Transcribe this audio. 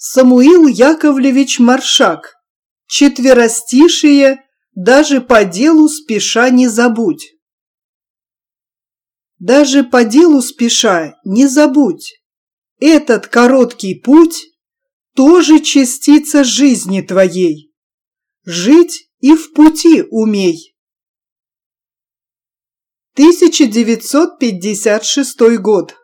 Самуил Яковлевич Маршак. Четверостишие «Даже по делу спеша не забудь». Даже по делу спеша не забудь. Этот короткий путь тоже частица жизни твоей. Жить и в пути умей. 1956 год.